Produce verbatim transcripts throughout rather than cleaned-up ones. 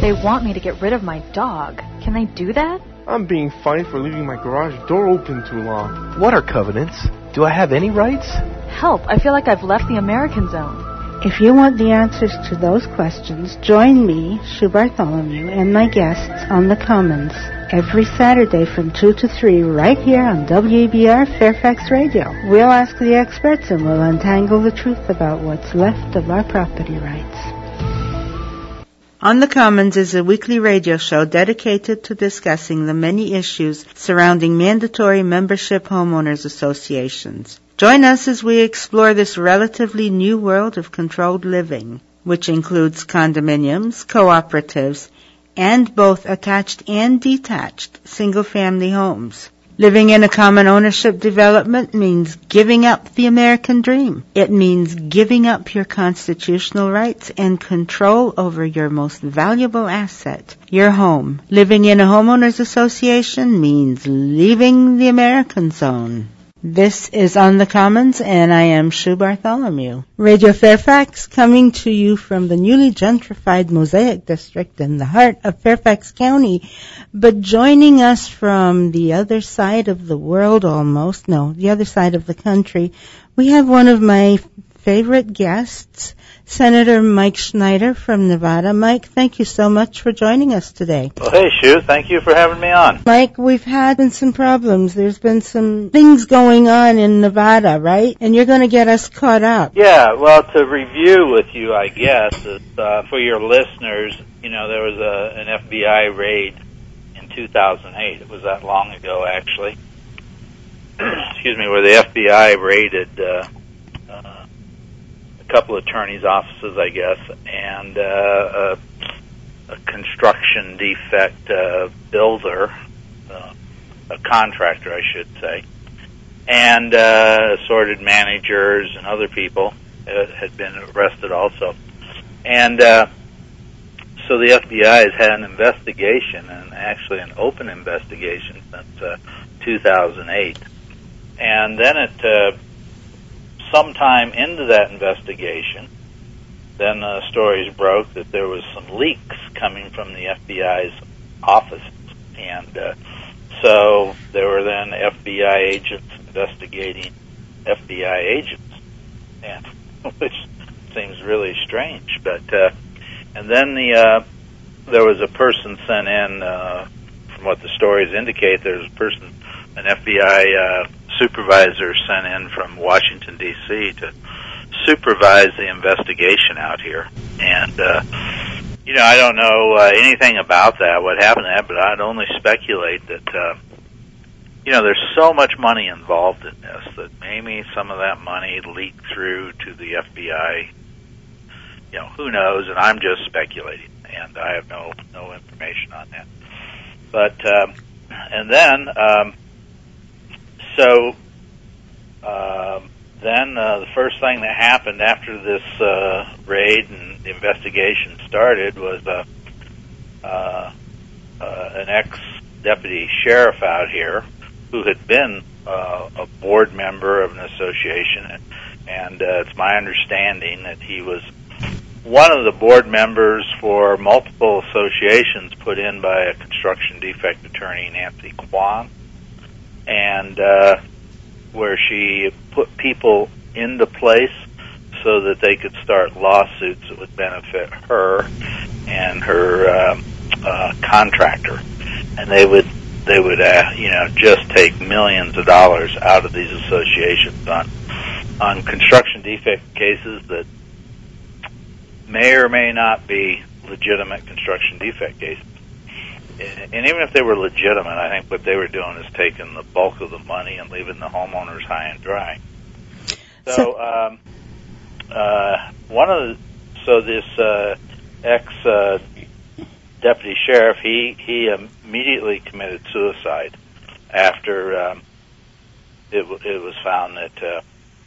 They want me to get rid of my dog. Can they do that? I'm being fined for leaving my garage door open too long. What are covenants? Do I have any rights? Help, I feel like I've left the American zone. If you want the answers to those questions, join me, Sue Bartholomew, and my guests on The Commons every Saturday from two to three right here on W A B R Fairfax Radio. We'll ask the experts and we'll untangle the truth about what's left of our property rights. On the Commons is a weekly radio show dedicated to discussing the many issues surrounding mandatory membership homeowners associations. Join us as we explore this relatively new world of controlled living, which includes condominiums, cooperatives, and both attached and detached single-family homes. Living in a common ownership development means giving up the American dream. It means giving up your constitutional rights and control over your most valuable asset, your home. Living in a homeowners association means leaving the American zone. This is On the Commons, and I am Sue Bartholomew. Radio Fairfax, coming to you from the newly gentrified Mosaic District in the heart of Fairfax County, but joining us from the other side of the world almost, no, the other side of the country, we have one of my favorite guests, Senator Mike Schneider from Nevada. Mike, thank you so much for joining us today. Well, hey, Sue, thank you for having me on. Mike, we've had been some problems. There's been some things going on in Nevada, right? And you're going to get us caught up. Yeah, well, to review with you, I guess, is, uh, for your listeners, you know, there was a, an F B I raid in two thousand eight. It was that long ago, actually. Excuse me, where the F B I raided uh, uh, a couple of attorneys' offices, I guess, and uh, a, a construction defect uh, builder, uh, a contractor, I should say, and uh, assorted managers and other people uh, had been arrested also. And uh, so the F B I has had an investigation, and actually an open investigation since uh, two thousand eight. And then it, uh, sometime into that investigation, then uh, stories broke that there was some leaks coming from the F B I's office. And uh, so there were then F B I agents investigating F B I agents, and which seems really strange. But uh, and then the uh, there was a person sent in, uh, from what the stories indicate, there was a person, an F B I uh, supervisor sent in from Washington, D C to supervise the investigation out here. And, uh, you know, I don't know uh, anything about that, what happened to that, but I'd only speculate that, uh, you know, there's so much money involved in this that maybe some of that money leaked through to the F B I. You know, who knows, and I'm just speculating, and I have no, no information on that. But, um, and then, um, So, um, then uh, the first thing that happened after this uh, raid and the investigation started was uh, uh, uh, an ex-deputy sheriff out here who had been uh, a board member of an association, and, and uh, it's my understanding that he was one of the board members for multiple associations put in by a construction defect attorney, Nancy Kwan, and uh, where she put people into place so that they could start lawsuits that would benefit her and her um, uh, contractor, and they would they would uh, you know just take millions of dollars out of these associations on on construction defect cases that may or may not be legitimate construction defect cases. And even if they were legitimate, I think what they were doing is taking the bulk of the money and leaving the homeowners high and dry. So, um, uh, one of the, so this uh, ex uh, deputy sheriff, he he immediately committed suicide after um, it, it was found that uh,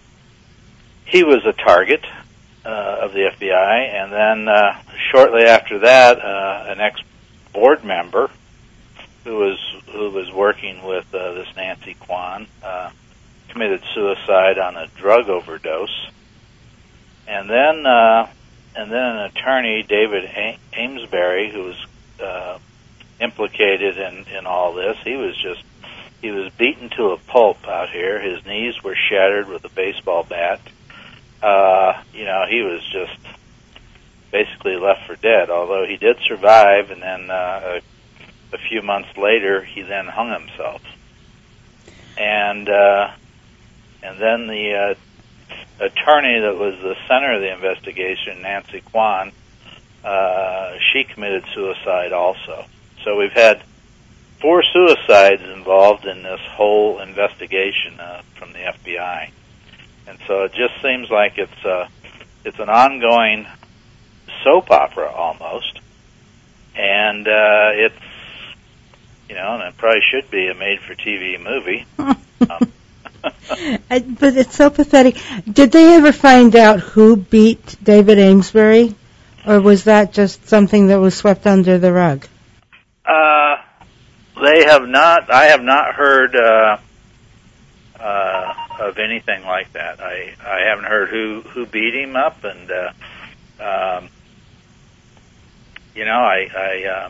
he was a target uh, of the F B I, and then uh, shortly after that, uh, an ex board member who was who was working with uh, this Nancy Kwan uh, committed suicide on a drug overdose, and then uh, and then an attorney, David Amesbury, who was uh, implicated in, in all this, he was just, he was beaten to a pulp out here. His knees were shattered with a baseball bat. Uh, you know, he was just basically left for dead, although he did survive, and then uh, a, a few months later, he then hung himself. And uh, and then the uh, attorney that was the center of the investigation, Nancy Kwan, uh, she committed suicide also. So we've had four suicides involved in this whole investigation uh, from the F B I. And so it just seems like it's uh, it's an ongoing soap opera almost, and uh, it's, you know, and it probably should be a made-for-T V movie. um, I, but it's so pathetic. Did they ever find out who beat David Amesbury, or was that just something that was swept under the rug? Uh, they have not. I have not heard uh, uh, of anything like that. I I haven't heard who who beat him up, and uh, um, you know, I I, uh,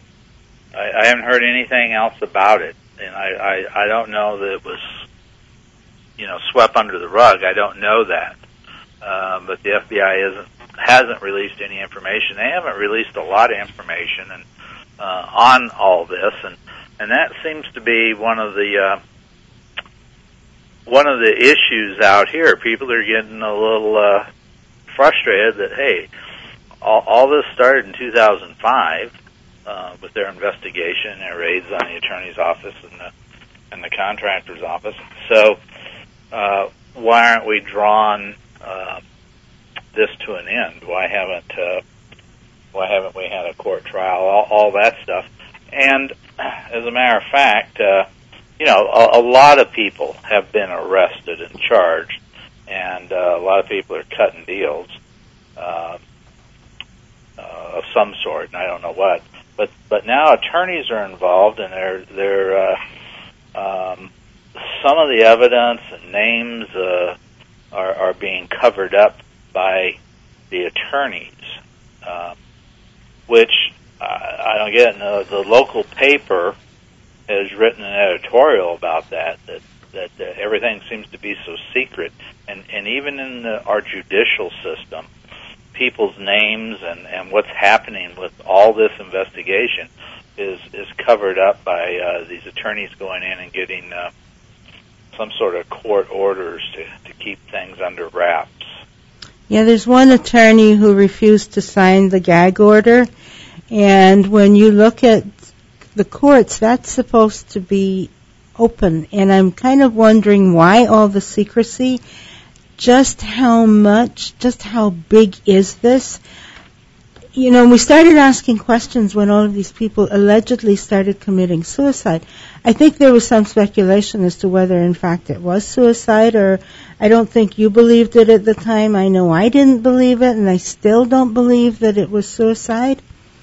I I haven't heard anything else about it, and I, I I don't know that it was, you know, swept under the rug. I don't know that, um, but the F B I isn't hasn't released any information. They haven't released a lot of information and uh, on all this, and and that seems to be one of the uh, one of the issues out here. People are getting a little uh, frustrated that, hey, all, all this started in two thousand five uh, with their investigation and their raids on the attorney's office and the and the contractor's office. So uh, why aren't we drawn uh, this to an end? Why haven't uh, why haven't we had a court trial? All, all that stuff. And as a matter of fact, uh, you know, a, a lot of people have been arrested and charged, and uh, a lot of people are cutting deals uh, uh, of some sort, and I don't know what. But but now attorneys are involved, and they're they're uh, um, some of the evidence and names uh, are are being covered up by the attorneys, uh, which I, I don't get. No, the local paper has written an editorial about that, that, that uh, everything seems to be so secret. And, and even in the, our judicial system, people's names and, and what's happening with all this investigation is, is covered up by uh, these attorneys going in and getting uh, some sort of court orders to, to keep things under wraps. Yeah, there's one attorney who refused to sign the gag order, and when you look at the courts, that's supposed to be open, and I'm kind of wondering why all the secrecy. Just how much, just how big is this? You know, we started asking questions when all of these people allegedly started committing suicide. I think there was some speculation as to whether, in fact, it was suicide, or I don't think you believed it at the time. I know I didn't believe it, and I still don't believe that it was suicide.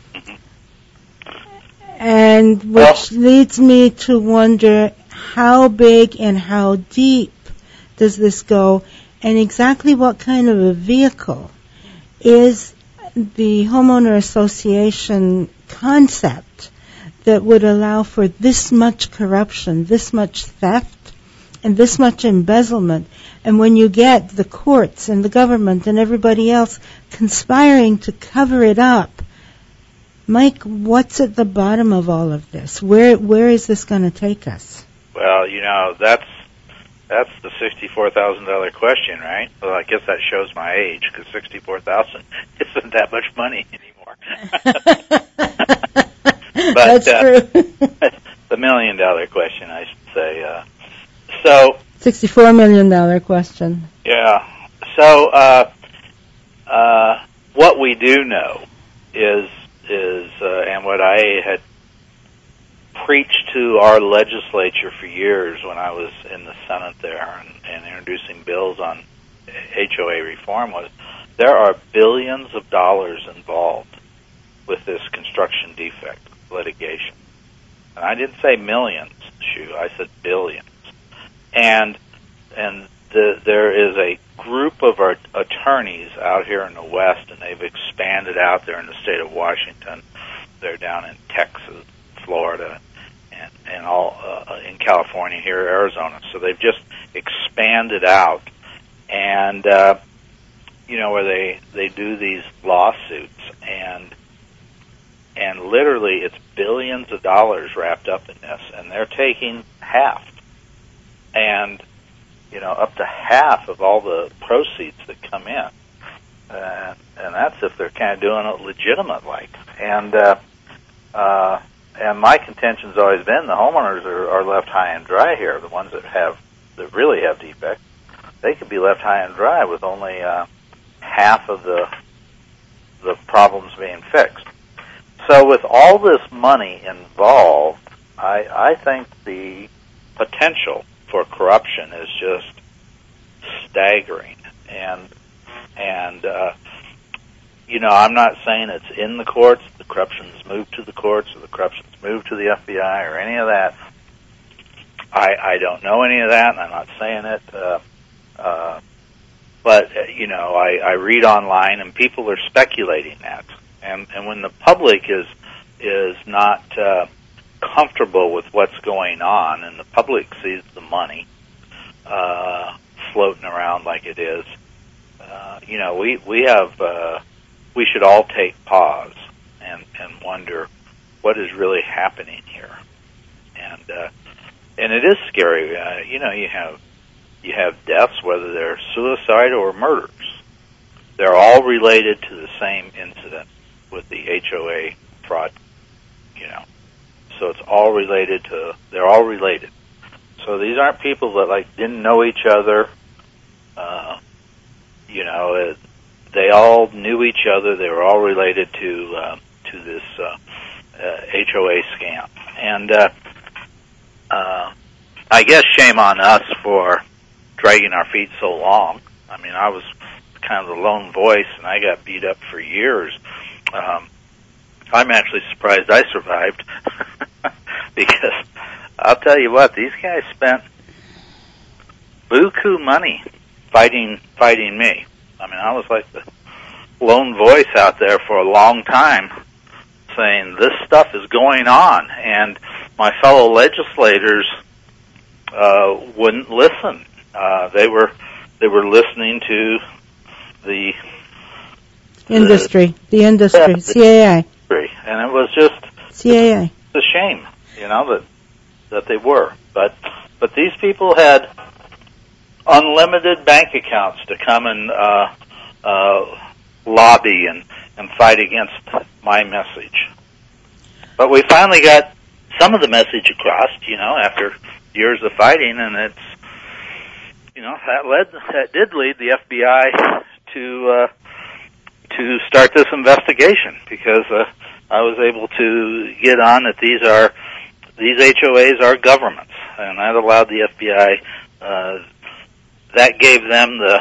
And which well, leads me to wonder how big and how deep does this go, and exactly what kind of a vehicle is the homeowner association concept that would allow for this much corruption, this much theft, and this much embezzlement. And when you get the courts and the government and everybody else conspiring to cover it up, Mike, what's at the bottom of all of this? Where where is this going to take us? Well, you know, that's that's the sixty-four thousand dollars question, right? Well, I guess that shows my age, because sixty-four thousand dollars isn't that much money anymore. but, that's uh, true. The million-dollar question, I should say. Uh, so sixty-four million dollars question. Yeah. So uh, uh, what we do know is... is, uh, and what I had preached to our legislature for years when I was in the Senate there and, and introducing bills on H O A reform, was there are billions of dollars involved with this construction defect litigation. And I didn't say millions, Shu, I said billions. And and the, there is a group of our attorneys out here in the West, and they've expanded out there in the state of Washington. They're down in Texas, Florida, and, and all uh, in California, here, Arizona. So they've just expanded out, and uh, you know, where they they do these lawsuits, and and literally it's billions of dollars wrapped up in this, and they're taking half, and you know, up to half of all the proceeds that come in, uh, and that's if they're kind of doing it legitimate like. And uh, uh, and my contention's always been the homeowners are, are left high and dry here. The ones that have that really have defects, they could be left high and dry with only uh, half of the the problems being fixed. So with all this money involved, I, I think the potential for corruption is just staggering. And, and uh, you know, I'm not saying it's in the courts, the corruption's moved to the courts, or the corruption's moved to the F B I, or any of that. I, I don't know any of that, and I'm not saying it. Uh, uh, but, uh, you know, I, I read online, and people are speculating that. And, and when the public is is not uh, comfortable with what's going on, and the public sees the money uh, floating around like it is, uh, you know, we we have uh, we should all take pause and and wonder what is really happening here, and uh, and it is scary. Uh, you know, you have you have deaths, whether they're suicide or murders. They're all related to the same incident with the H O A fraud, you know. So it's all related to, they're all related. So these aren't people that, like, didn't know each other. Uh, you know, it, they all knew each other. They were all related to uh, to this uh, uh, H O A scam. And uh, uh, I guess shame on us for dragging our feet so long. I mean, I was kind of the lone voice, and I got beat up for years. Um, I'm actually surprised I survived because I'll tell you what, these guys spent buku money fighting fighting me. I mean, I was like the lone voice out there for a long time saying this stuff is going on, and my fellow legislators uh, wouldn't listen. Uh, they were they were listening to the Industry, the industry, C A I. And it was just C A I. It's a shame, you know, that that they were. But but these people had unlimited bank accounts to come and uh, uh, lobby and, and fight against my message. But we finally got some of the message across, you know, after years of fighting, and it's, you know, that led that did lead the F B I to uh, to start this investigation, because uh, I was able to get on that these are these H O As are governments, and that allowed the F B I. Uh, that gave them the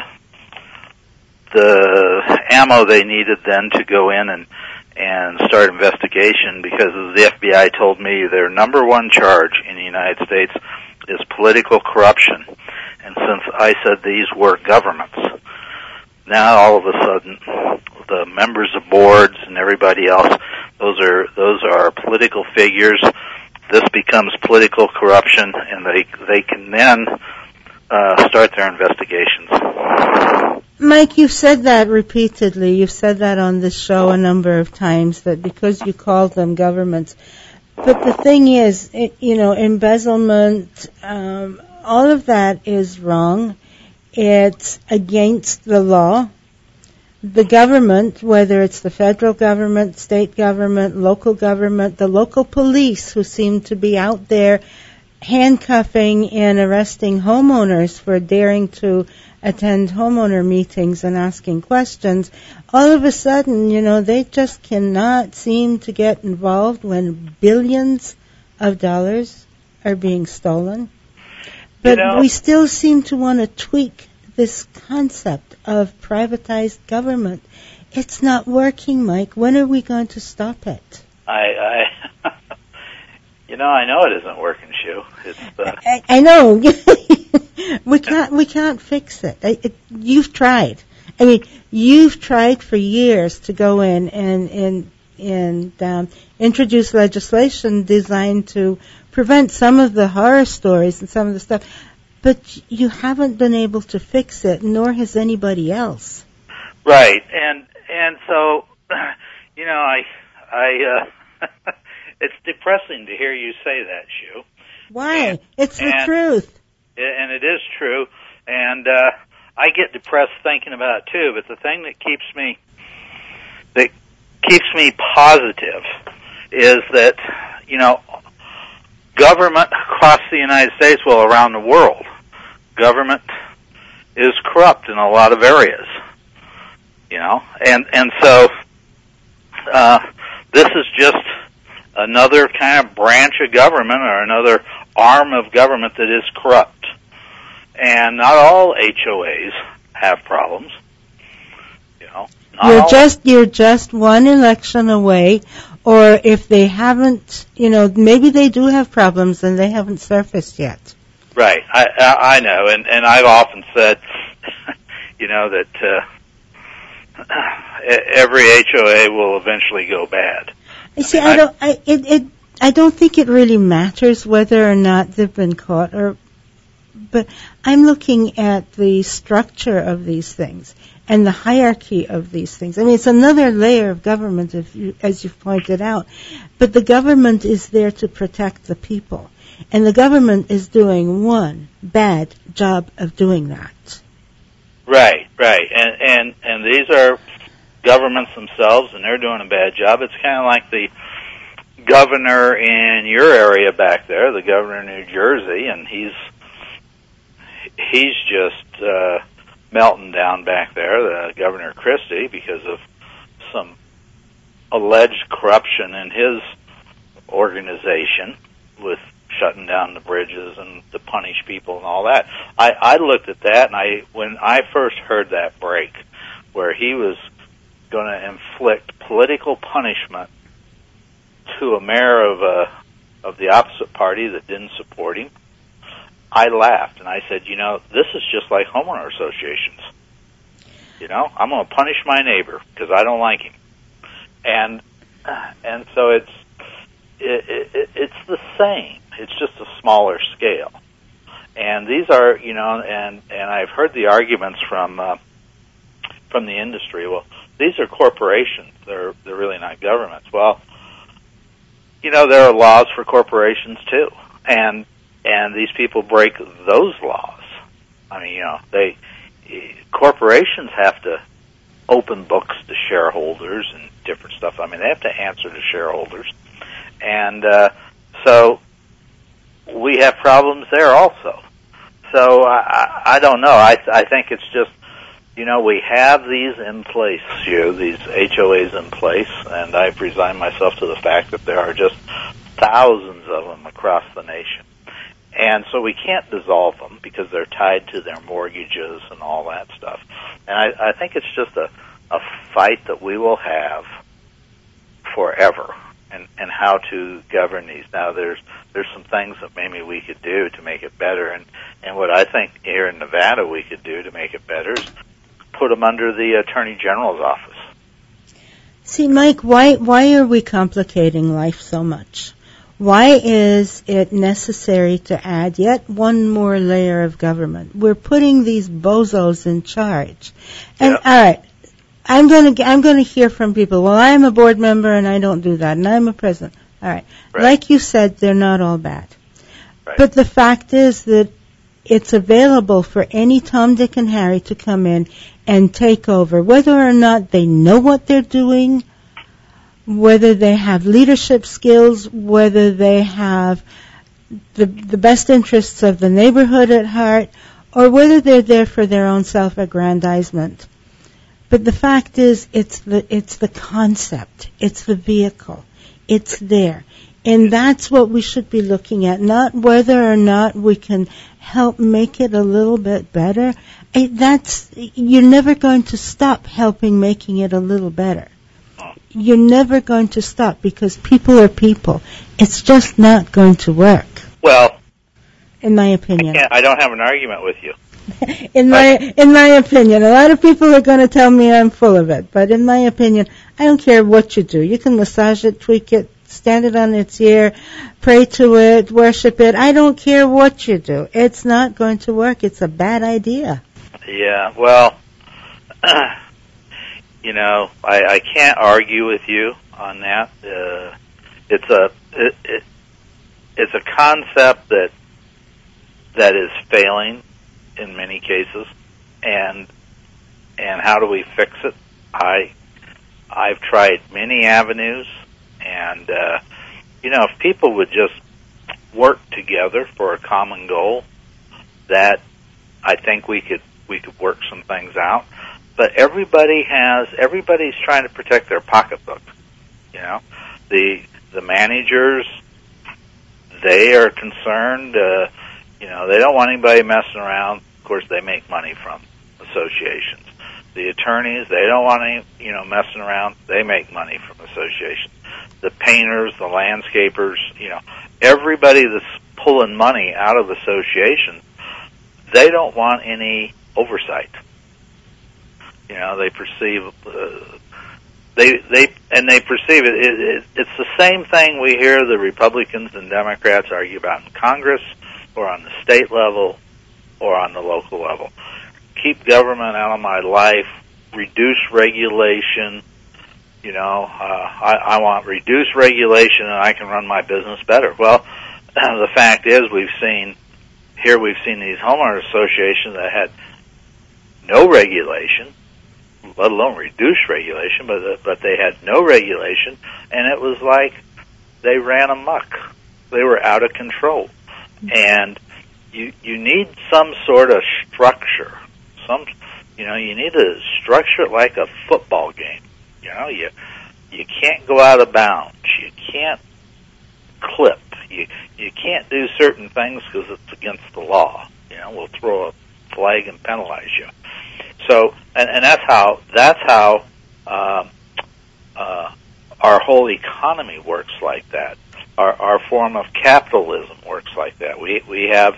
the ammo they needed then to go in and and start investigation, because as the F B I told me, their number one charge in the United States is political corruption. And since I said these were governments, now all of a sudden the members of boards and everybody else, those are those are political figures. This becomes political corruption, and they they can then uh, start their investigations. Mike, you've said that repeatedly. You've said that on this show a number of times, that because you called them governments. But the thing is, it, you know, embezzlement, um, all of that is wrong. It's against the law. The government, whether it's the federal government, state government, local government, the local police who seem to be out there handcuffing and arresting homeowners for daring to attend homeowner meetings and asking questions, all of a sudden, you know, they just cannot seem to get involved when billions of dollars are being stolen. But You know, we still seem to want to tweak this concept of privatized government. It's not working, Mike. When are we going to stop it? I, I you know, I know it isn't working, Shu. It's uh, I, I know. we can't we can't fix it. it, it you've tried. I mean, you've tried for years to go in and and and um, introduce legislation designed to prevent some of the horror stories and some of the stuff, but you haven't been able to fix it, nor has anybody else. Right, and and so, you know, I I uh, it's depressing to hear you say that, Shu. Why? And, it's the and, truth. And it is true, and uh, I get depressed thinking about it too. But the thing that keeps me that keeps me positive is that, you know, government across the United States, well, around the world, government is corrupt in a lot of areas. You know, and and so uh, this is just another kind of branch of government or another arm of government that is corrupt. And not all H O As have problems. You know, not you're all just you're just one election away, or if they haven't, you know, maybe they do have problems and they haven't surfaced yet. Right, I I, I know, and and I've often said, you know, that. Uh, Every H O A will eventually go bad. You see, I, mean, I don't. I it, it. I don't think it really matters whether or not they've been caught, or. But I'm looking at the structure of these things and the hierarchy of these things. I mean, it's another layer of government, if you, as you've pointed out. But the government is there to protect the people, and the government is doing one bad job of doing that. Right, right, and and and these are governments themselves, and they're doing a bad job. It's kind of like the governor in your area back there, the governor in New Jersey, and he's he's just uh, melting down back there, the Governor Christie, because of some alleged corruption in his organization with shutting down the bridges and to punish people and all that. I, I looked at that, and I when I first heard that break, where he was going to inflict political punishment to a mayor of a of the opposite party that didn't support him, I laughed and I said, you know, this is just like homeowner associations. You know, I'm going to punish my neighbor because I don't like him, and and so it's it, it, it's the same. It's just a smaller scale. And these are, you know, and, and I've heard the arguments from uh, from the industry. Well, these are corporations. They're they're really not governments. Well, you know, there are laws for corporations too, and and these people break those laws. I mean, you know, they corporations have to open books to shareholders and different stuff. I mean, they have to answer to shareholders, and uh, so. We have problems there also. So I, I don't know. I, I think it's just, you know, we have these in place, you, these H O As in place, and I've resigned myself to the fact that there are just thousands of them across the nation. And so we can't dissolve them because they're tied to their mortgages and all that stuff. And I, I think it's just a, a fight that we will have forever. And, and how to govern these. Now, there's there's some things that maybe we could do to make it better, and, and what I think here in Nevada we could do to make it better is put them under the Attorney General's office. See, Mike, why why are we complicating life so much? Why is it necessary to add yet one more layer of government? We're putting these bozos in charge, and Yep. all right. I'm going to I'm going to hear from people. Well, I'm a board member and I don't do that, and I'm a president. All right. Right. Like you said, they're not all bad. Right. But the fact is that it's available for any Tom, Dick, and Harry to come in and take over, whether or not they know what they're doing, whether they have leadership skills, whether they have the the best interests of the neighborhood at heart, or whether they're there for their own self-aggrandizement. But the fact is, it's the it's the concept, it's the vehicle, it's there. And that's what we should be looking at, not whether or not we can help make it a little bit better. It, that's you're never going to stop helping making it a little better. You're never going to stop because people are people. It's just not going to work. Well, in my opinion. I, can't, I don't have an argument with you. in my in my opinion, a lot of people are going to tell me I'm full of it, but in my opinion, I don't care what you do. You can massage it, tweak it, stand it on its ear, pray to it, worship it. I don't care what you do. It's not going to work. It's a bad idea. Yeah, well, you know, I, I can't argue with you on that. Uh, it's a it, it, it's a concept that that is failing in many cases, and and how do we fix it? I I've tried many avenues, and uh, you know, if people would just work together for a common goal, that I think we could we could work some things out. But everybody has everybody's trying to protect their pocketbook. You know, the the managers, they are concerned. Uh, You know, they don't want anybody messing around. Of course, they make money from associations. The attorneys, they don't want any, you know, messing around. They make money from associations. The painters, the landscapers, you know, everybody that's pulling money out of associations, they don't want any oversight. You know, they perceive, uh, they, they, and they perceive it, it, it. It's the same thing we hear the Republicans and Democrats argue about in Congress, or on the state level, or on the local level. Keep government out of my life, reduce regulation, you know, uh, I, I want reduced regulation and I can run my business better. Well, the fact is we've seen, here we've seen these homeowner associations that had no regulation, let alone reduced regulation, but, uh, but they had no regulation, and it was like they ran amok. They were out of control. And you you need some sort of structure. Some, you know, you need to structure it like a football game. You know, you you can't go out of bounds. You can't clip. You you can't do certain things because it's against the law. You know, we'll throw a flag and penalize you. So, and, and that's how that's how um, uh, our whole economy works like that. Our, our form of capitalism works like that. We we have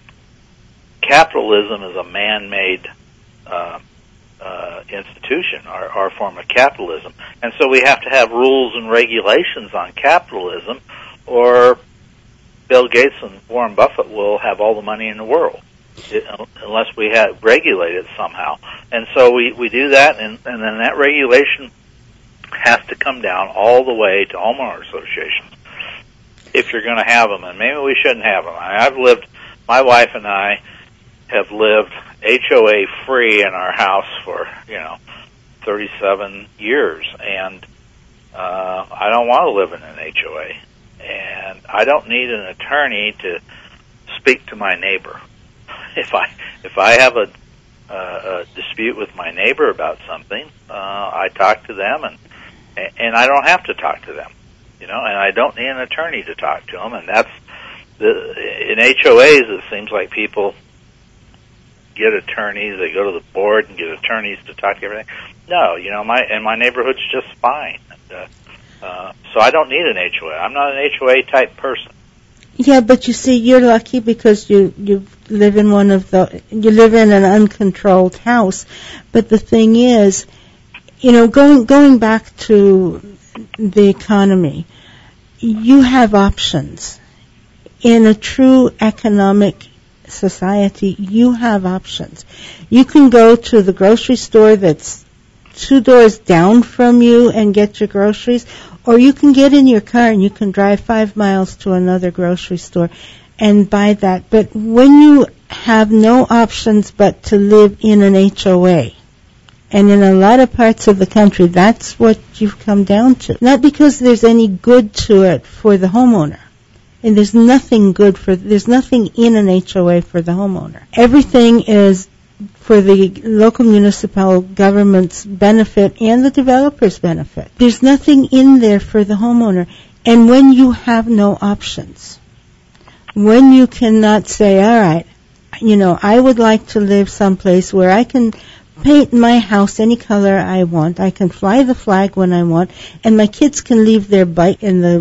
capitalism is a man-made uh, uh, institution. Our our form of capitalism, and so we have to have rules and regulations on capitalism, or Bill Gates and Warren Buffett will have all the money in the world, it, unless we have regulate it somehow. And so we we do that, and, and then that regulation has to come down all the way to homeowner associations, if you're going to have them, and maybe we shouldn't have them. I, I've lived, my wife and I have lived H O A free in our house for, you know, thirty-seven years, and uh, I don't want to live in an H O A, and I don't need an attorney to speak to my neighbor. If I if I have a, uh, a dispute with my neighbor about something, uh, I talk to them, and and I don't have to talk to them. You know, and I don't need an attorney to talk to them, and that's the in H O As. It seems like people get attorneys; they go to the board and get attorneys to talk to everything. No, you know, my and my neighborhood's just fine. And, uh, uh, so I don't need an H O A. I'm not an H O A type person. Yeah, but you see, you're lucky because you you live in one of the you live in an uncontrolled house. But the thing is, you know, going going back to the economy, you have options. In a true economic society, you have options. You can go to the grocery store that's two doors down from you and get your groceries, or you can get in your car and you can drive five miles to another grocery store and buy that. But when you have no options but to live in an H O A, and in a lot of parts of the country, that's what you've come down to. Not because there's any good to it for the homeowner. And there's nothing good for, there's nothing in an H O A for the homeowner. Everything is for the local municipal government's benefit and the developer's benefit. There's nothing in there for the homeowner. And when you have no options, when you cannot say, all right, you know, I would like to live someplace where I can paint my house any color I want, I can fly the flag when I want, and my kids can leave their bike in the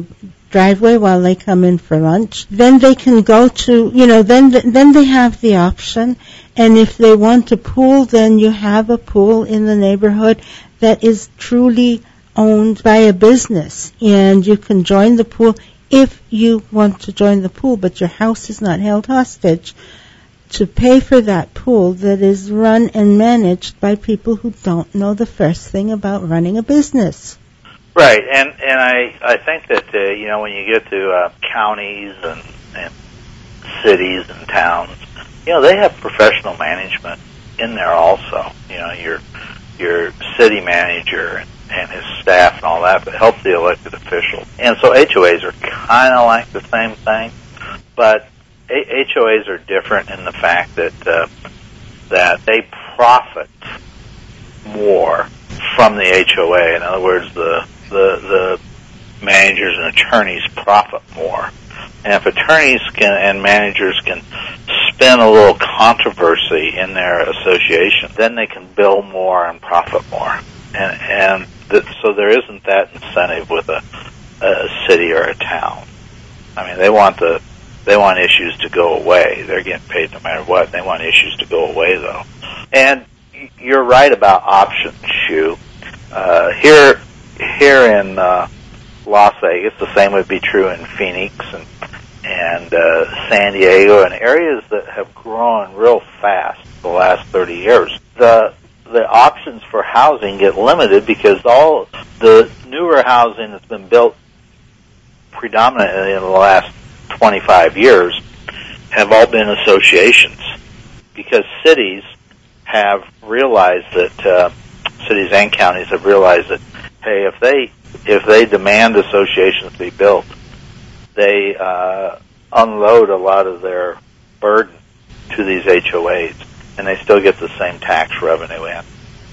driveway while they come in for lunch. Then they can go to, you know, then then they have the option. And if they want a pool, then you have a pool in the neighborhood that is truly owned by a business. And you can join the pool if you want to join the pool, but your house is not held hostage to pay for that pool that is run and managed by people who don't know the first thing about running a business. Right, and and I I think that uh, you know, when you get to uh, counties and, and cities and towns, you know, they have professional management in there also. You know, your your city manager and, and his staff and all that, but help the elected officials. And so H O As are kind of like the same thing, but H O As are different in the fact that uh, that they profit more from the H O A. In other words, the the the managers and attorneys profit more. And if attorneys can and managers can spin a little controversy in their association, then they can bill more and profit more. And and th- so there isn't that incentive with a, a city or a town. I mean, they want the They want issues to go away. They're getting paid no matter what. They want issues to go away, though. And you're right about options, Shu. Uh, here, here in uh, Las Vegas, the same would be true in Phoenix and and uh, San Diego, and areas that have grown real fast the last thirty years. The the options for housing get limited because all the newer housing that's been built predominantly in the last twenty-five years have all been associations, because cities have realized that uh, cities and counties have realized that, hey, if they if they demand associations be built, they uh, unload a lot of their burden to these H O As, and they still get the same tax revenue in,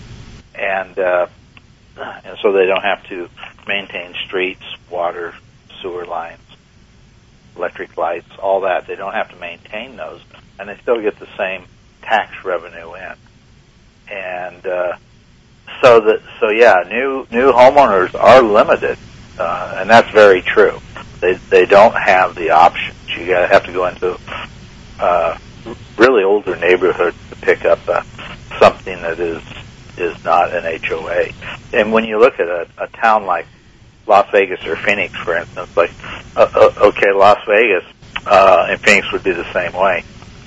and uh, and so they don't have to maintain streets, water, sewer lines, electric lights, all that. They don't have to maintain those, and they still get the same tax revenue in. And uh, so that so yeah, new new homeowners are limited, uh, and that's very true. They they don't have the options. You gotta have to go into uh, really older neighborhoods to pick up uh, something that is is not an H O A. And when you look at a, a town like Las Vegas or Phoenix, for instance, like, uh, uh, okay, Las Vegas uh, and Phoenix would be the same way.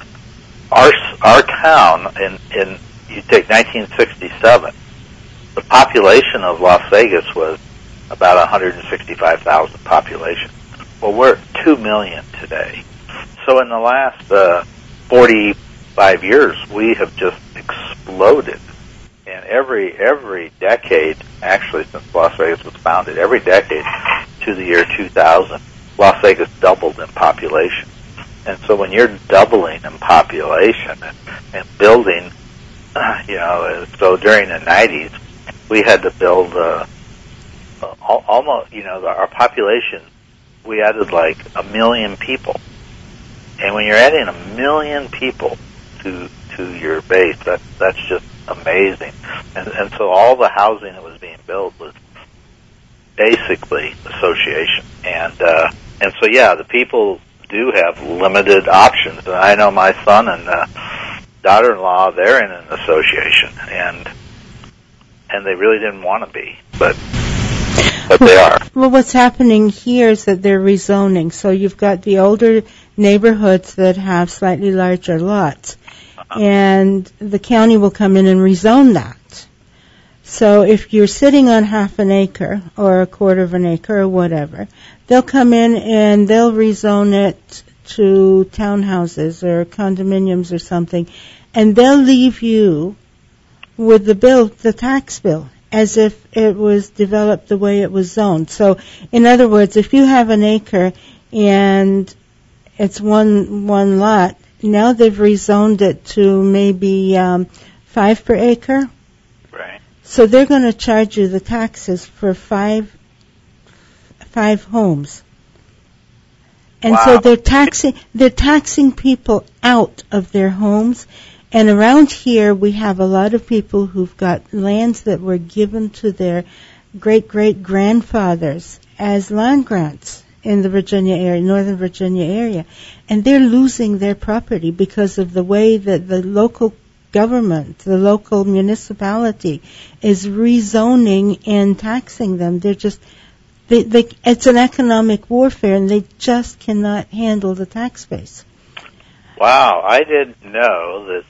Our our town, in, in you take nineteen sixty-seven, the population of Las Vegas was about one hundred sixty-five thousand population. Well, we're at two million today. So in the last uh, forty-five years, we have just exploded. And every every decade, actually, since Las Vegas was founded, every decade to the year two thousand, Las Vegas doubled in population. And so when you're doubling in population and, and building, uh, you know, so during the nineties, we had to build uh, almost, you know, our population, we added like a million people. And when you're adding a million people to to your base, that that's just amazing. And, and so all the housing that was being built was basically association. And uh, and so, yeah, the people do have limited options. And I know my son and uh, daughter-in-law, they're in an association, and and they really didn't want to be, but but they are. Well, what's happening here is that they're rezoning. So you've got the older neighborhoods that have slightly larger lots, uh-huh. and the county will come in and rezone that. So if you're sitting on half an acre or a quarter of an acre or whatever, they'll come in and they'll rezone it to townhouses or condominiums or something, and they'll leave you with the bill, the tax bill, as if it was developed the way it was zoned. So, in other words, if you have an acre and it's one one lot, now they've rezoned it to maybe um, five per acre. Right. So they're going to charge you the taxes for five five homes. And wow. so they're taxing they're taxing people out of their homes. And around here we have a lot of people who've got lands that were given to their great great grandfathers as land grants. in the Virginia area, Northern Virginia area, and they're losing their property because of the way that the local government, the local municipality, is rezoning and taxing them. They're just, they, they, it's an economic warfare, and they just cannot handle the tax base. Wow, I didn't know that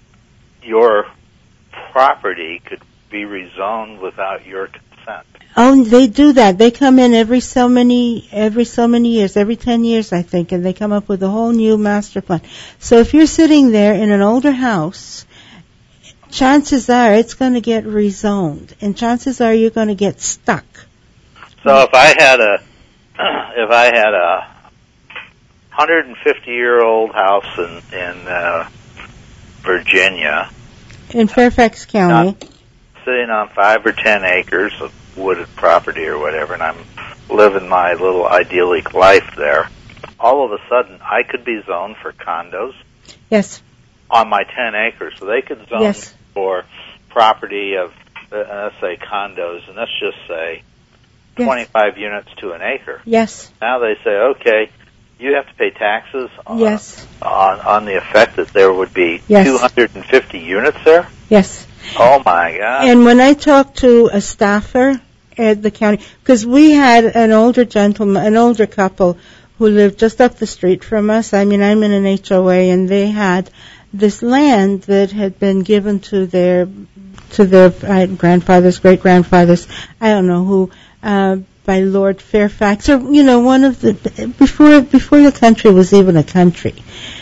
your property could be rezoned without your consent. Oh, they do that. They come in every so many, every so many years, every ten years, I think, and they come up with a whole new master plan. So if you're sitting there in an older house, chances are it's going to get rezoned, and chances are you're going to get stuck. So if I had a, if I had a one hundred fifty year old house in in uh, Virginia, in Fairfax County, sitting on five or ten acres of wooded property or whatever, and I'm living my little idyllic life there, all of a sudden I could be zoned for condos. Yes. On my ten acres, so they could zone yes. for property of, uh, let's say, condos, and let's just say yes. twenty-five units to an acre. Yes. Now they say, okay, you have to pay taxes on, yes. on, on the effect that there would be yes. two hundred fifty units there? Yes. Oh, my God. And when I talked to a staffer at the county, because we had an older gentleman, an older couple who lived just up the street from us. I mean, I'm in an H O A, and they had this land that had been given to their to their uh, grandfathers, great grandfathers, I don't know who, uh, by Lord Fairfax, or you know, one of the before before the country was even a country,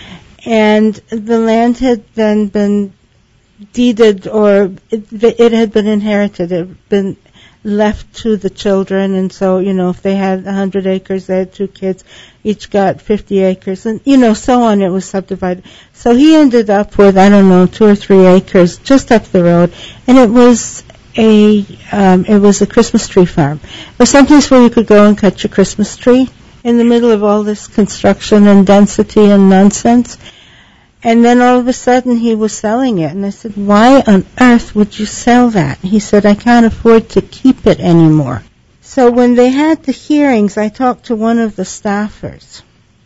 and the land had then been deeded, or it, it had been inherited. It had been left to the children, and so, you know, if they had one hundred acres, they had two kids, each got fifty acres, and, you know, so on, it was subdivided. So he ended up with, I don't know, two or three acres just up the road, and it was a, um, it was a Christmas tree farm. It was someplace where you could go and cut your Christmas tree in the middle of all this construction and density and nonsense. And then all of a sudden he was selling it. And I said, why on earth would you sell that? He said, I can't afford to keep it anymore. So when they had the hearings, I talked to one of the staffers.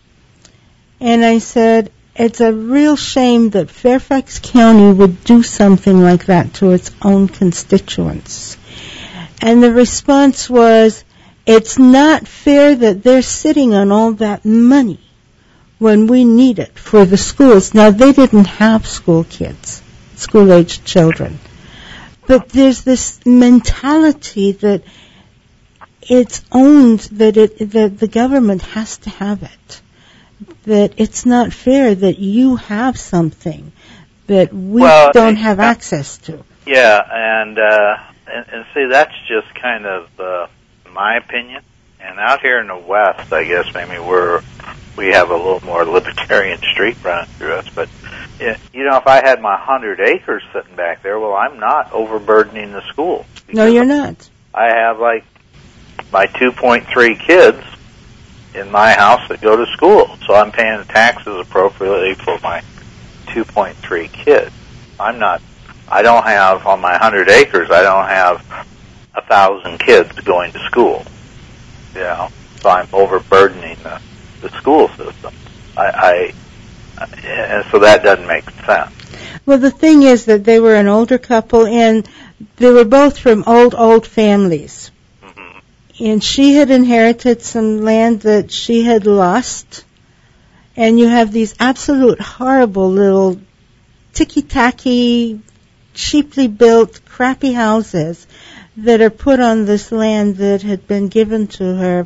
And I said, it's a real shame that Fairfax County would do something like that to its own constituents. And the response was, it's not fair that they're sitting on all that money when we need it for the schools. Now, they didn't have school kids, school-aged children. But there's this mentality that it's owned, that it, that the government has to have it. That it's not fair that you have something that we well, don't have uh, access to. Yeah, and, uh, and, and see, that's just kind of uh, my opinion. And out here in the West, I guess maybe we're we have a little more libertarian streak running through us. But, you know, if I had my one hundred acres sitting back there, well, I'm not overburdening the school. No, you're not. I have, like, my two point three kids in my house that go to school. So I'm paying the taxes appropriately for my two point three kids. I'm not, I don't have, on my one hundred acres, I don't have a thousand kids going to school. You know, so I'm overburdening the, the school system. I, I, and so that doesn't make sense. Well, the thing is that they were an older couple, and they were both from old, old families. Mm-hmm. And she had inherited some land that she had lost, and you have these absolute horrible little ticky-tacky, cheaply built, crappy houses that are put on this land that had been given to her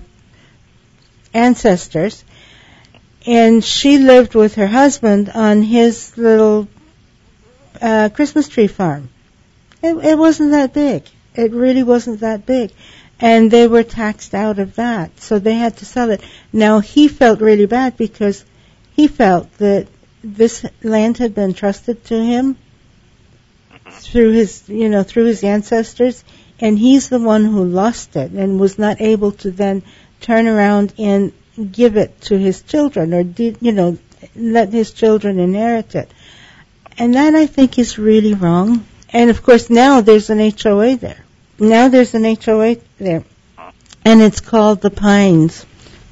ancestors. And she lived with her husband on his little uh, Christmas tree farm. It, it wasn't that big. It really wasn't that big. And they were taxed out of that, so they had to sell it. Now, he felt really bad because he felt that this land had been trusted to him through his, you know, through his ancestors, and he's the one who lost it and was not able to then turn around and give it to his children, or did, you know, let his children inherit it. And that, I think, is really wrong. And of course, now there's an H O A there. Now there's an H O A there, and it's called the Pines,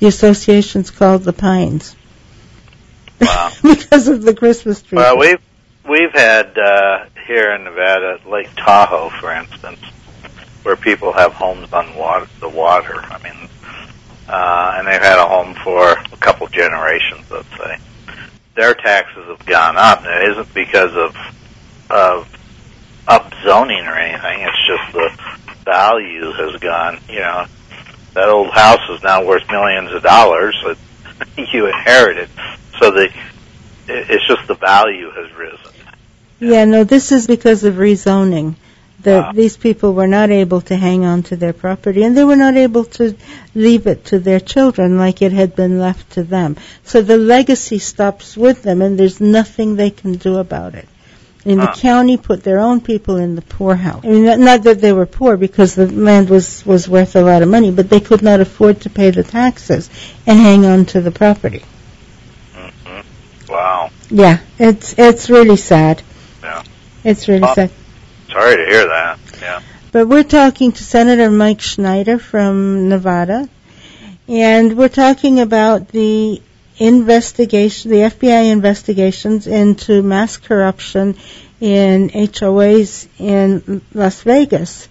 The association's called the Pines. Wow. Because of the Christmas tree. Well, we've, we've had uh, here in Nevada, Lake Tahoe, for instance, where people have homes on water, the water. I mean, uh, and they've had a home for a couple generations, let's say. Their taxes have gone up, and it isn't because of of upzoning or anything. It's just the value has gone. You know, that old house is now worth millions of dollars that you inherited. So the it's just the value has risen. Yeah, no, this is because of rezoning. That Wow. These people were not able to hang on to their property, and they were not able to leave it to their children like it had been left to them. So the legacy stops with them, and there's nothing they can do about it. I mean, Huh. the county put their own people in the poorhouse. I mean, not, not that they were poor, because the land was, was worth a lot of money, but they could not afford to pay the taxes and hang on to the property. Mm-hmm. Wow. Yeah, it's it's really sad. Yeah. It's really Oh. sad. Sorry to hear that. Yeah. But we're talking to Senator Mike Schneider from Nevada, and we're talking about the investigation, the F B I investigations into mass corruption in H O As in Las Vegas.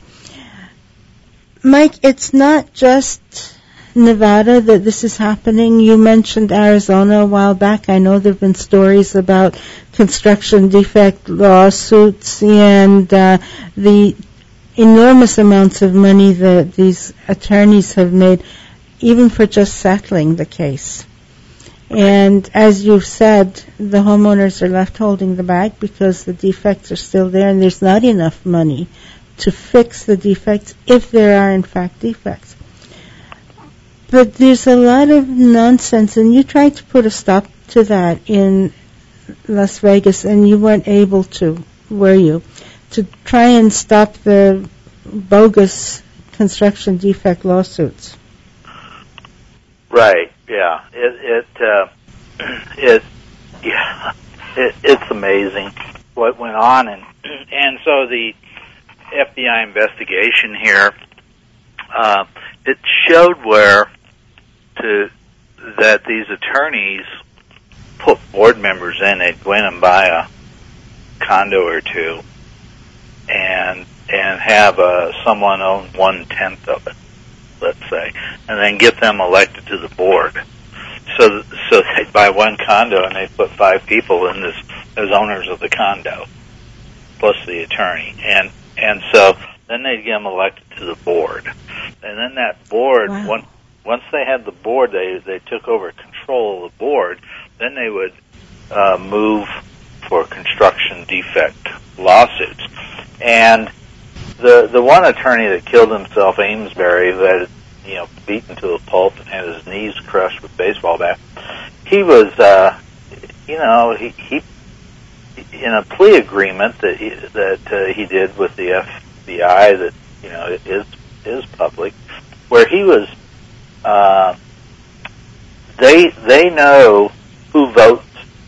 Mike, it's not just Nevada that this is happening. You mentioned Arizona a while back. I know there have been stories about construction defect lawsuits and uh, the enormous amounts of money that these attorneys have made, even for just settling the case. And as you've said, the homeowners are left holding the bag because the defects are still there, and there's not enough money to fix the defects, if there are in fact defects. But there's a lot of nonsense, and you tried to put a stop to that in Las Vegas, and you weren't able to, were you? To try and stop the bogus construction defect lawsuits. Right. Yeah. It. It. Uh, it. Yeah. It, it's amazing what went on, and and so the F B I investigation here, uh, it showed where to that these attorneys put board members in. They'd go in and buy a condo or two, and and have uh, someone own one tenth of it, let's say, and then get them elected to the board. So, so they'd buy one condo and they'd put five people in this as owners of the condo, plus the attorney, and and so then they'd get them elected to the board, and then that board, Wow. once once they had the board, they they took over control of the board. Then they would uh, move for construction defect lawsuits, and the the one attorney that killed himself, Amesbury, who had you know beaten to a pulp and had his knees crushed with baseball bat, he was uh, you know he, he in a plea agreement that he, that uh, he did with the F B I that you know is is public, where he was uh, they they know who votes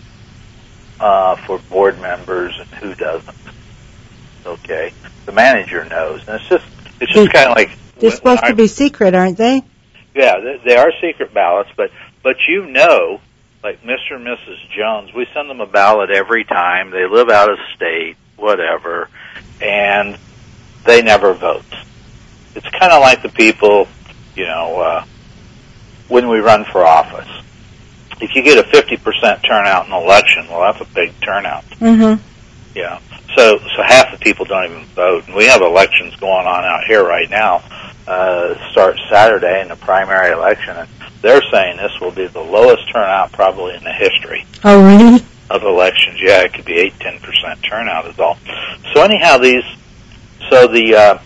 uh, for board members and who doesn't. Okay, the manager knows, and it's just it's just kind of like They're when- supposed when to be secret, aren't they? Yeah, they, they are secret ballots, but but you know, like Mister and Missus Jones, we send them a ballot every time. They live out of state, whatever, and they never vote. It's kind of like the people, you know, uh, when we run for office. If you get a fifty percent turnout in an election, well, that's a big turnout. Mm-hmm. Yeah. So so half the people don't even vote. And we have elections going on out here right now. Uh, starts Saturday in the primary election, and they're saying this will be the lowest turnout probably in the history Oh, really? of elections. Yeah, it could be eight, ten percent turnout is all. So anyhow, these, so the, uh,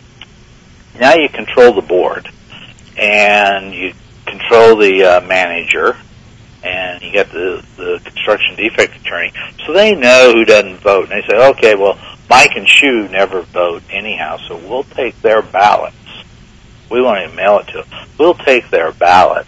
now you control the board, and you control the uh, manager, and you get the, the construction defect attorney, so they know who doesn't vote, and they say, okay, well, Mike and Shu never vote anyhow, so we'll take their ballots. We won't even mail it to them. We'll take their ballots,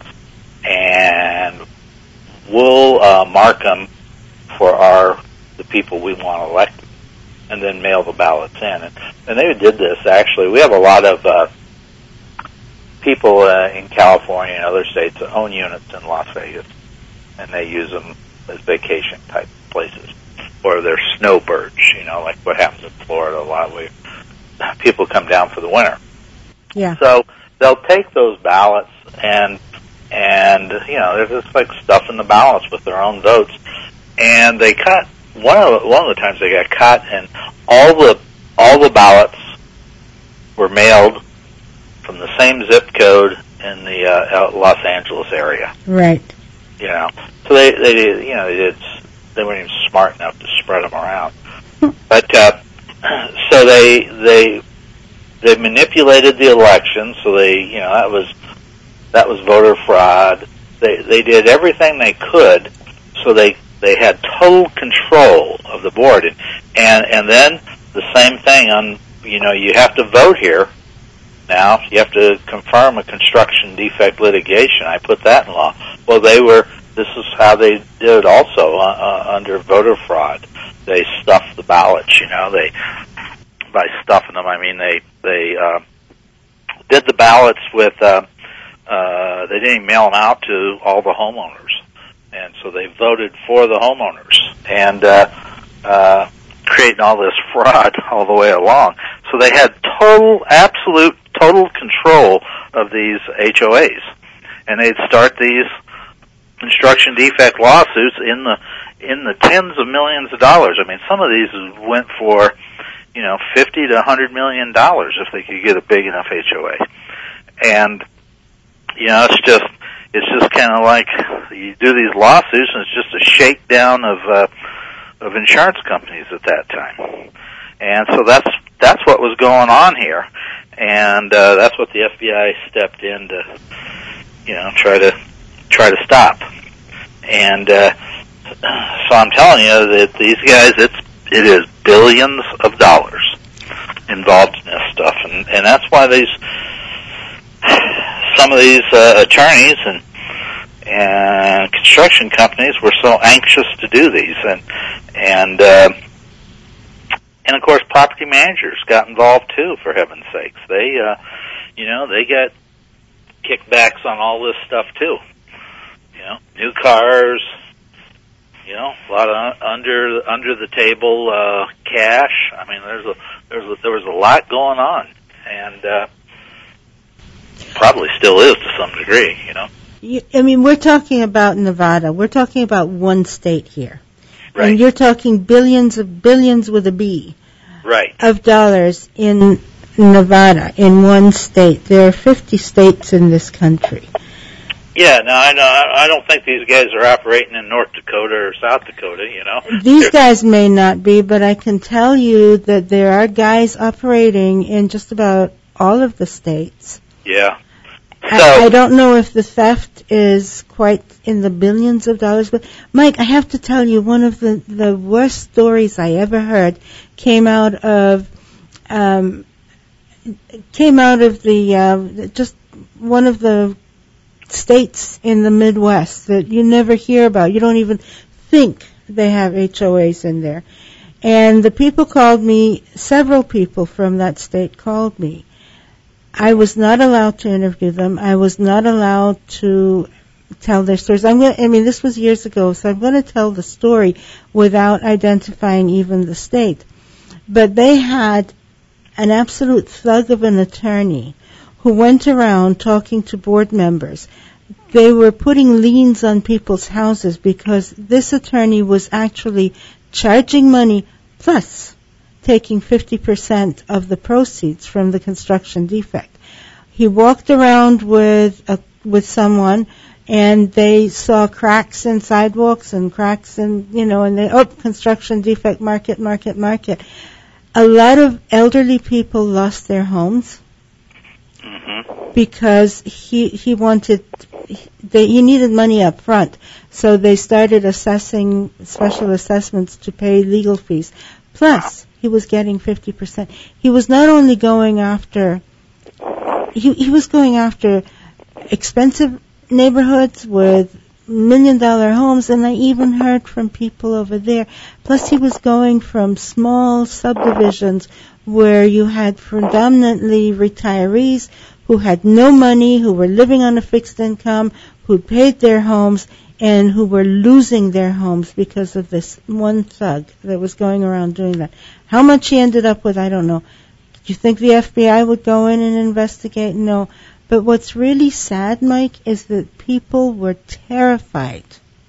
and we'll uh, mark them for our the people we want elected, and then mail the ballots in. And, and they did this, actually. We have a lot of uh, people uh, in California and other states that own units in Las Vegas, and they use them as vacation type places, or they're snowbirds. You know, like what happens in Florida a lot, where people come down for the winter. Yeah. So they'll take those ballots and and you know they're just like stuffing the ballots with their own votes, and they cut one of the, one of the times they got cut, and all the all the ballots were mailed from the same zip code in the uh, Los Angeles area. Right. You know, so they they did, you know they did they weren't even smart enough to spread them around, but uh, so they they they manipulated the election. So they you know that was that was voter fraud. They they did everything they could, so they they had total control of the board, and and, and then the same thing on you know you have to vote here. Now you have to confirm a construction defect litigation. I put that in law. Well, they were. This is how they did it also uh, uh, under voter fraud. They stuffed the ballots. You know, they by stuffing them, I mean they they uh, did the ballots with. Uh, uh, they didn't even mail them out to all the homeowners, and so they voted for the homeowners and uh, uh, creating all this fraud all the way along. So they had total, absolute. total control of these H O As, and they'd start these construction defect lawsuits in the in the tens of millions of dollars. I mean, some of these went for you know fifty to a hundred million dollars if they could get a big enough H O A, and you know it's just it's just kind of like you do these lawsuits, and it's just a shakedown of uh, of insurance companies at that time, and so that's that's what was going on here. And uh, that's what the F B I stepped in to, you know, try to try to stop. And uh, so I'm telling you that these guys, it's it is billions of dollars involved in this stuff, and and that's why these some of these uh, attorneys and and construction companies were so anxious to do these, and and. Uh, And, of course, property managers got involved, too, for heaven's sakes. They, uh, you know, they get kickbacks on all this stuff, too. You know, new cars, you know, a lot of under under the table uh, cash. I mean, there's a there's a, there was a lot going on, and uh, probably still is to some degree, you know. You, I mean, we're talking about Nevada. We're talking about one state here. Right. And you're talking billions of billions with a B. Right. Of dollars in Nevada, in one state. There are fifty states in this country. Yeah, no, I know. I don't think these guys are operating in North Dakota or South Dakota, you know. These They're, guys may not be, but I can tell you that there are guys operating in just about all of the states. Yeah. So, I, I don't know if the theft is quite in the billions of dollars, but Mike, I have to tell you, one of the, the worst stories I ever heard came out of um, came out of the uh, just one of the states in the Midwest that you never hear about. You don't even think they have H O As in there. And the people called me, several people from that state called me. I was not allowed to interview them. I was not allowed to tell their stories. I'm going I mean, this was years ago, so I'm going to tell the story without identifying even the state. But they had an absolute thug of an attorney who went around talking to board members. They were putting liens on people's houses because this attorney was actually charging money plus taking fifty percent of the proceeds from the construction defect. He walked around with a, with someone, and they saw cracks in sidewalks and cracks in, you know, and they, oh, construction defect, market, market, market. A lot of elderly people lost their homes mm-hmm. because he he wanted, they, he needed money up front. So they started assessing special assessments to pay legal fees. Plus, he was getting fifty percent. He was not only going after, he, he was going after expensive neighborhoods with million dollar homes, and I even heard from people over there. Plus, he was going from small subdivisions where you had predominantly retirees who had no money, who were living on a fixed income, who paid their homes, and who were losing their homes because of this one thug that was going around doing that. How much he ended up with, I don't know. Do you think the F B I would go in and investigate? No. But what's really sad, Mike, is that people were terrified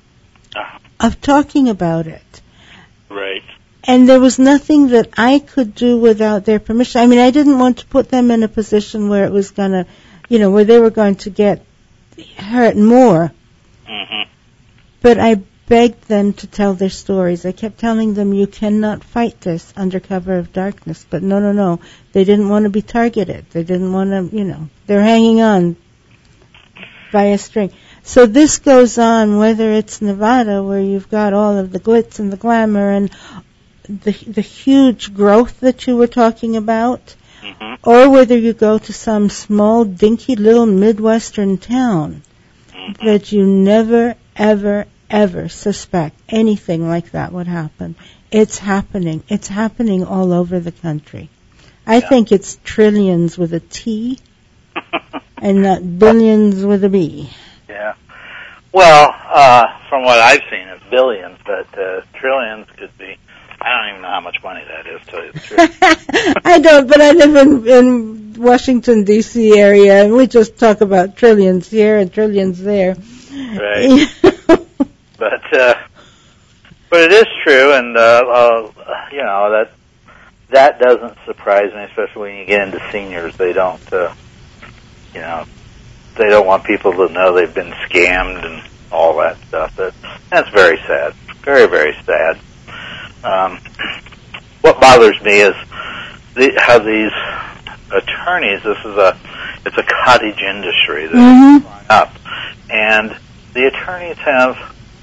of talking about it. Right. And there was nothing that I could do without their permission. I mean, I didn't want to put them in a position where it was going to, you know, where they were going to get hurt more. Mm-hmm. But I begged them to tell their stories. I kept telling them, you cannot fight this under cover of darkness. But no, no, no. They didn't want to be targeted. They didn't want to, you know, they're hanging on by a string. So this goes on, whether it's Nevada, where you've got all of the glitz and the glamour and the the huge growth that you were talking about, mm-hmm. or whether you go to some small, dinky little Midwestern town mm-hmm. that you never, ever, ever suspect anything like that would happen. It's happening. It's happening all over the country. I yeah. think it's trillions with a T and not billions with a B. Yeah. Well, uh, from what I've seen, it's billions, but uh, trillions could be. I don't even know how much money that is, to tell you the truth. I don't, but I live in, in Washington, D C area, and we just talk about trillions here and trillions there. Right. but uh, but it is true, and uh, uh, you know that that doesn't surprise me, especially when you get into seniors. They don't, uh, you know, they don't want people to know they've been scammed and all that stuff. That that's very sad, very very sad. Um, what bothers me is the, how these attorneys. This is a it's a cottage industry that's mm-hmm. growing up, and the attorneys have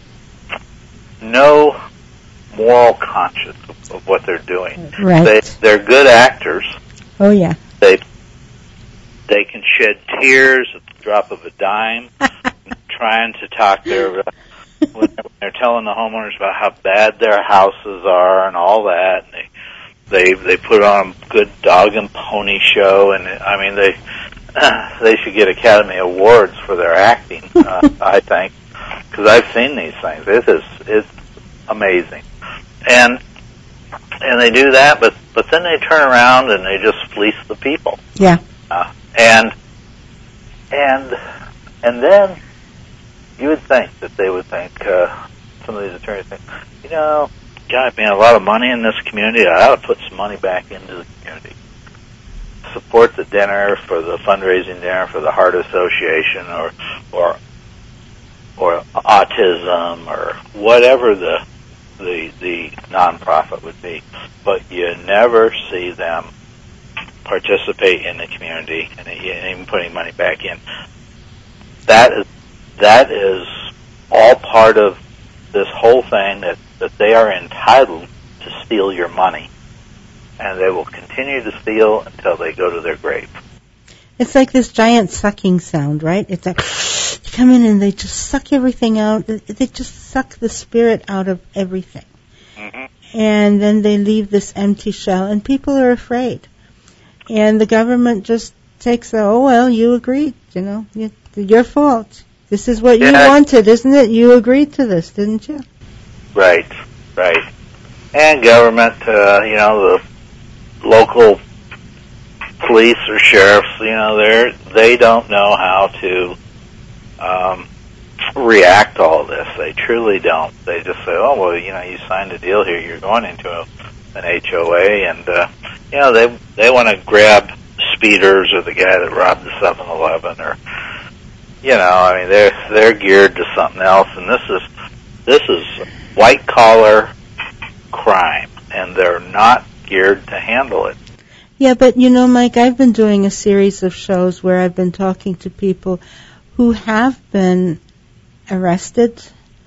no moral conscience of, of what they're doing. Right. They, they're good actors. Oh yeah. They they can shed tears at the drop of a dime, trying to talk their. Uh, when they're telling the homeowners about how bad their houses are and all that, and they they they put on a good dog and pony show, and I mean they uh, they should get Academy Awards for their acting. Uh, I think, because I've seen these things. It is it's amazing, and and they do that, but but then they turn around and they just fleece the people. Yeah. Uh, and and and then. You would think that they would think, uh, some of these attorneys think, you know, God, man, a lot of money in this community, I ought to put some money back into the community. Support the dinner for the fundraising dinner for the Heart Association or, or, or autism or whatever the, the, the nonprofit would be. But you never see them participate in the community and even putting money back in. That is, That is all part of this whole thing that, that they are entitled to steal your money. And they will continue to steal until they go to their grave. It's like this giant sucking sound, right? It's like, they come in and they just suck everything out. They just suck the spirit out of everything. Mm-hmm. And then they leave this empty shell, and people are afraid. And the government just takes, oh, well, you agreed, you know, you, your fault. This is what yeah. you wanted, isn't it? You agreed to this, didn't you? Right, right. And government, uh, you know, the local police or sheriffs, you know, they're, they don't know how to um, react to all this. They truly don't. They just say, oh, well, you know, you signed a deal here. You're going into a, an H O A, and, uh, you know, they they want to grab speeders or the guy that robbed the seven eleven or... You know, I mean, they're they're geared to something else, and this is this is white collar crime, and they're not geared to handle it. Yeah, but you know, Mike, I've been doing a series of shows where I've been talking to people who have been arrested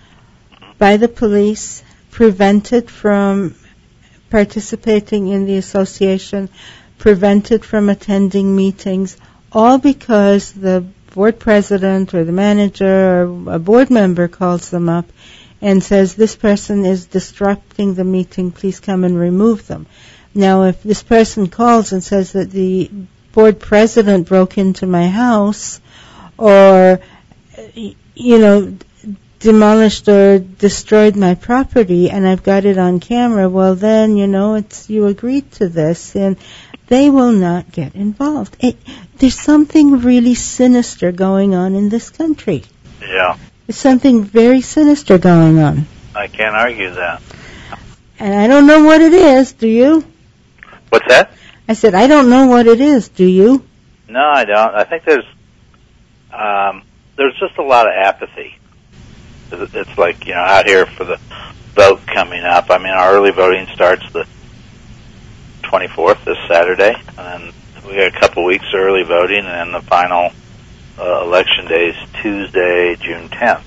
by the police, prevented from participating in the association, prevented from attending meetings, all because the board president or the manager or a board member calls them up and says, this person is disrupting the meeting, please come and remove them. Now, if this person calls and says that the board president broke into my house or, you know, demolished or destroyed my property and I've got it on camera, well then, you know, it's you agreed to this and they will not get involved. It, there's something really sinister going on in this country. Yeah. There's something very sinister going on. I can't argue that. And I don't know what it is, do you? What's that? I said, I don't know what it is, do you? No, I don't. I think there's um, there's just a lot of apathy. It's like, you know, out here for the vote coming up. I mean, our early voting starts the twenty-fourth, this Saturday, and we got a couple weeks of early voting, and then the final uh, election day is Tuesday, June tenth.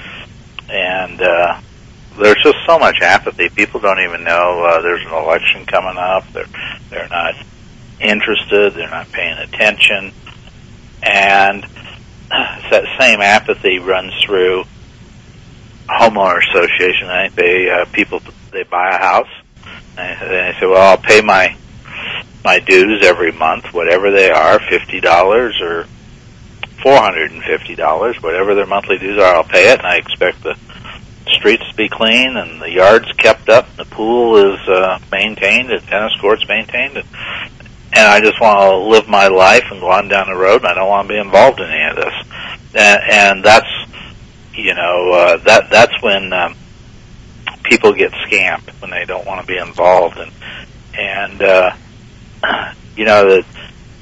And uh, there's just so much apathy. People don't even know uh, there's an election coming up. They're they're not interested. They're not paying attention, and that same apathy runs through homeowner association. I think they uh, people they buy a house and they say, "Well, I'll pay my my dues every month, whatever they are, fifty dollars or four hundred and fifty dollars, whatever their monthly dues are. I'll pay it, and I expect the streets to be clean and the yards kept up, and the pool is uh, maintained, the tennis courts maintained, and, and I just want to live my life and go on down the road, and I don't want to be involved in any of this." And, and that's You know, uh, that that's when um, people get scammed, when they don't want to be involved, and and uh, you know that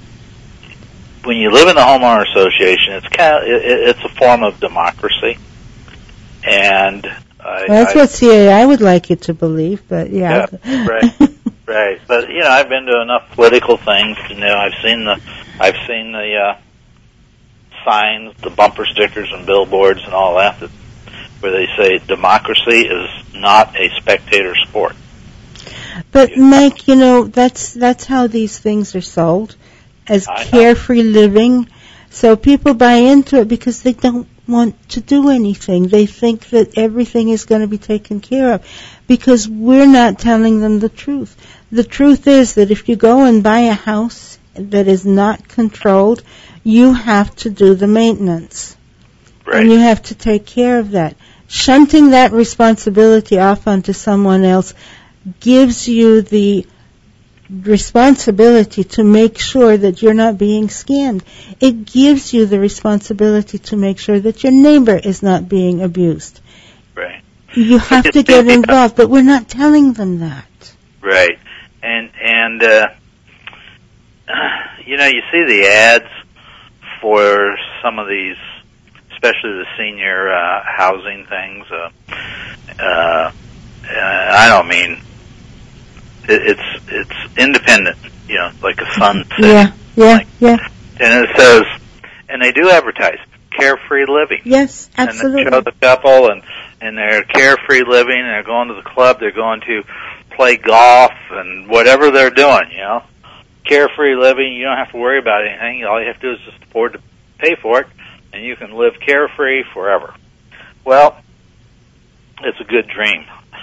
when you live in the homeowner association, it's kind of it, it's a form of democracy, and I, well, that's I, what C A I would like you to believe, but yeah, yeah right, right. But you know, I've been to enough political things. You know, I've seen the I've seen the. Uh, signs, the bumper stickers and billboards and all that, that where they say democracy is not a spectator sport. But Mike, you know, that's that's how these things are sold, as carefree living. So people buy into it because they don't want to do anything. They think that everything is going to be taken care of because we're not telling them the truth. The truth is that if you go and buy a house that is not controlled, you have to do the maintenance. Right. And you have to take care of that. Shunting that responsibility off onto someone else gives you the responsibility to make sure that you're not being scammed. It gives you the responsibility to make sure that your neighbor is not being abused. Right. You have to get involved, but we're not telling them that. Right. And, and uh, you know, you see the ads for some of these, especially the senior uh, housing things. Uh, uh, I don't mean it, it's it's independent, you know, like a Sun City. Yeah, yeah, like, yeah. And it says, and they do advertise carefree living. Yes, absolutely. And they show the couple, and and they're carefree living, and they're going to the club, they're going to play golf, and whatever they're doing, you know. Carefree living, you don't have to worry about anything. All you have to do is just afford to pay for it, and you can live carefree forever. Well, it's a good dream.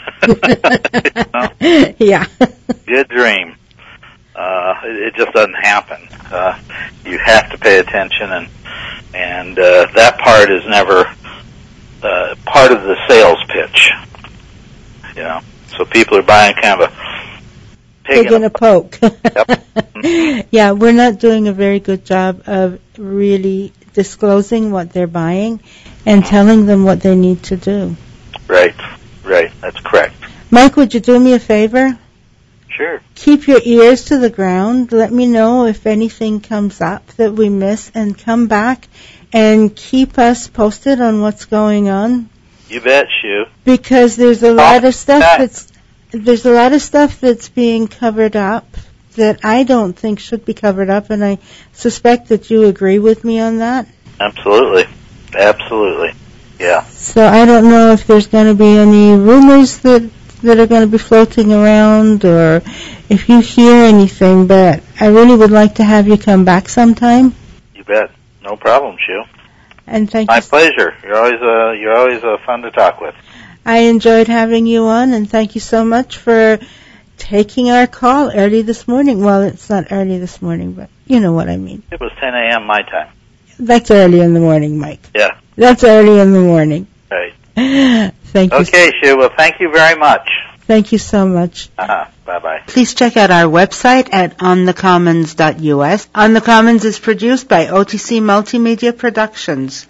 You know? Yeah. Good dream. Uh, it, it just doesn't happen. Uh, you have to pay attention, and and uh, that part is never uh, part of the sales pitch. You know, so people are buying kind of a Pig in a poke. Yep. Yeah, we're not doing a very good job of really disclosing what they're buying and telling them what they need to do. Right, right, that's correct. Mike, would you do me a favor? Sure. Keep your ears to the ground. Let me know if anything comes up that we miss, and come back and keep us posted on what's going on. You bet, Shu. Because there's a lot Oh, of stuff that. that's there's a lot of stuff that's being covered up that I don't think should be covered up, and I suspect that you agree with me on that. Absolutely. Absolutely. Yeah. So I don't know if there's going to be any rumors that that are going to be floating around, or if you hear anything, but I really would like to have you come back sometime. You bet. No problem, Shu. And thank My you. pleasure. You're always uh, you're always uh, fun to talk with. I enjoyed having you on, and thank you so much for taking our call early this morning. Well, it's not early this morning, but You know what I mean. It was ten a.m. my time. That's early in the morning, Mike. Yeah. That's early in the morning. Right. Thank you. Okay, Sue. Well, thank you very much. Thank you so much. Uh-huh. Bye-bye. Please check out our website at on the commons dot u s. On the Commons is produced by O T C Multimedia Productions.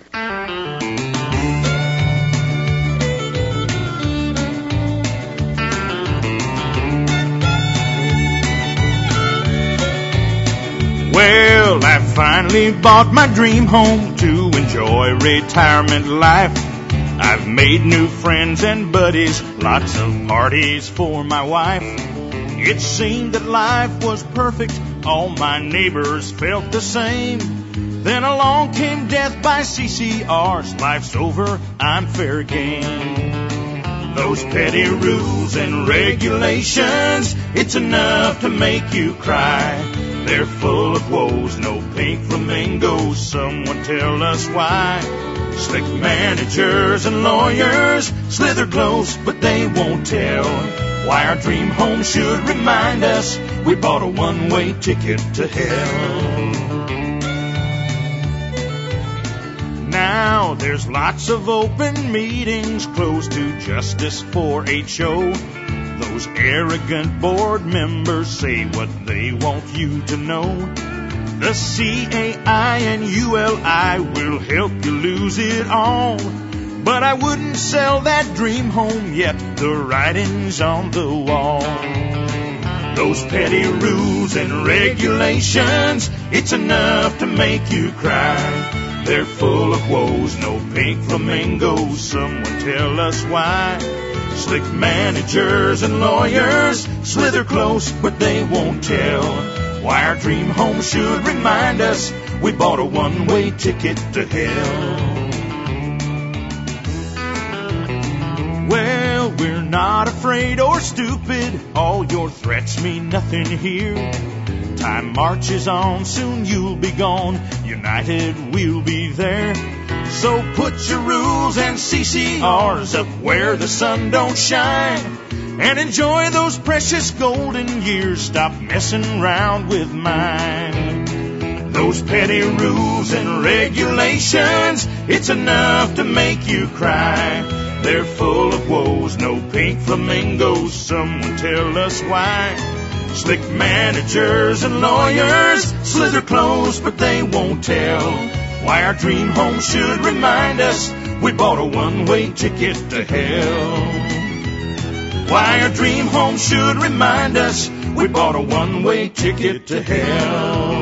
Well, I finally bought my dream home to enjoy retirement life. I've made new friends and buddies, lots of parties for my wife. It seemed that life was perfect, all my neighbors felt the same. Then along came death by C C R's, life's over, I'm fair game. Those petty rules and regulations, it's enough to make you cry. They're full of woes, no pink flamingos, someone tell us why. Slick managers and lawyers slither close, but they won't tell why our dream home should remind us we bought a one-way ticket to hell. Now there's lots of open meetings closed to justice for H O. Those arrogant board members say what they want you to know. The C A I and U L I will help you lose it all. But I wouldn't sell that dream home yet, the writing's on the wall. Those petty rules and regulations, it's enough to make you cry. They're full of woes, no pink flamingos, someone tell us why. Slick managers and lawyers slither close, but they won't tell why our dream home should remind us we bought a one-way ticket to hell. Well, we're not afraid or stupid, all your threats mean nothing here. Time marches on, soon you'll be gone, united we'll be there. So put your rules and C C R's up where the sun don't shine, and enjoy those precious golden years, stop messing around with mine. Those petty rules and regulations, it's enough to make you cry. They're full of woes, no pink flamingos, someone tell us why. Slick managers and lawyers slither close, but they won't tell why our dream home should remind us we bought a one-way ticket to hell. Why our dream home should remind us we bought a one-way ticket to hell.